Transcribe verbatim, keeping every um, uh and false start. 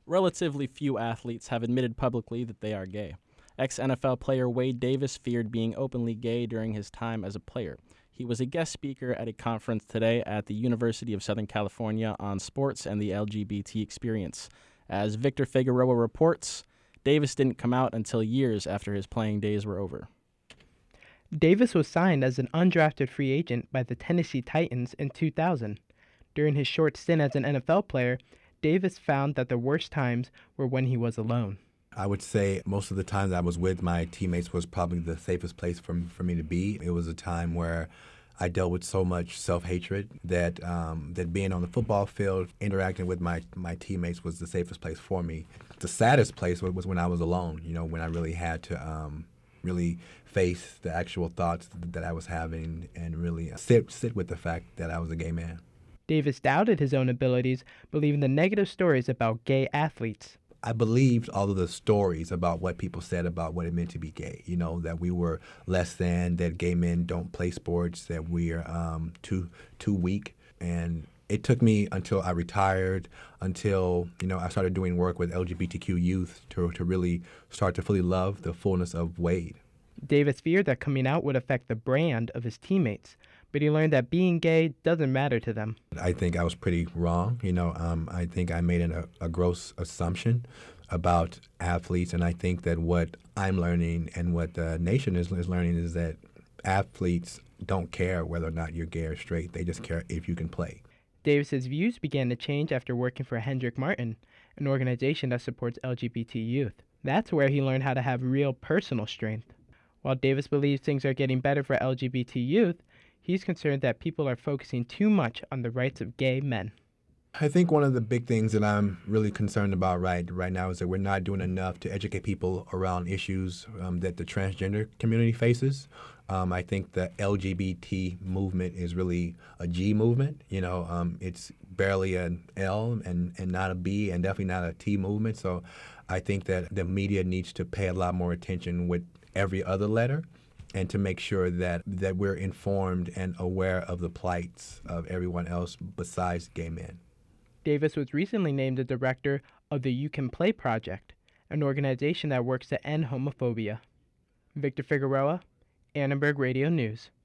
Relatively few athletes have admitted publicly that they are gay. Ex-N F L player Wade Davis feared being openly gay during his time as a player. He was a guest speaker at a conference today at the University of Southern California on sports and the L G B T experience. As Victor Figueroa reports, Davis didn't come out until years after his playing days were over. Davis was signed as an undrafted free agent by the Tennessee Titans in two thousand. During his short stint as an N F L player, Davis found that the worst times were when he was alone. I would say most of the times I was with my teammates was probably the safest place for, for me to be. It was a time where I dealt with so much self-hatred that um, that being on the football field, interacting with my, my teammates was the safest place for me. The saddest place was when I was alone, you know, when I really had to um, really face the actual thoughts that I was having and really sit, sit with the fact that I was a gay man. Davis doubted his own abilities, believing the negative stories about gay athletes. I believed all of the stories about what people said about what it meant to be gay, you know, that we were less than, that gay men don't play sports, that we're um, too too weak. And it took me until I retired, until, you know, I started doing work with L G B T Q youth to, to really start to fully love the fullness of Wade. Davis feared that coming out would affect the brand of his teammates, but he learned that being gay doesn't matter to them. I think I was pretty wrong. You know, um, I think I made an, a, a gross assumption about athletes, and I think that what I'm learning and what the nation is, is learning is that athletes don't care whether or not you're gay or straight. They just care if you can play. Davis's views began to change after working for Hendrick Martin, an organization that supports L G B T youth. That's where he learned how to have real personal strength. While Davis believes things are getting better for L G B T youth, he's concerned that people are focusing too much on the rights of gay men. I think one of the big things that I'm really concerned about right right now is that we're not doing enough to educate people around issues um, that the transgender community faces. Um, I think the L G B T movement is really a G movement. You know, um, it's barely an L and, and not a B and definitely not a T movement. So I think that the media needs to pay a lot more attention with every other letter and to make sure that, that we're informed and aware of the plights of everyone else besides gay men. Davis was recently named the director of the You Can Play Project, an organization that works to end homophobia. Victor Figueroa, Annenberg Radio News.